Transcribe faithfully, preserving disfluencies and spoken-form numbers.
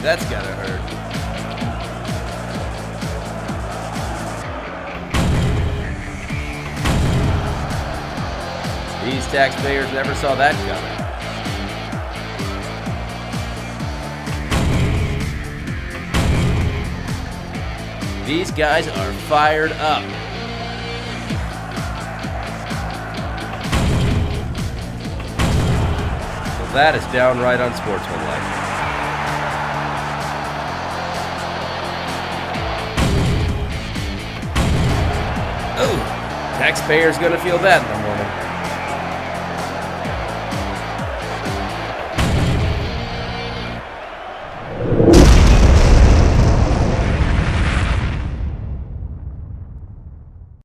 that's gotta hurt. These taxpayers never saw that coming. These guys are fired up. Well, that is downright unsportsmanlike. Oh, taxpayers gonna feel that in the morning.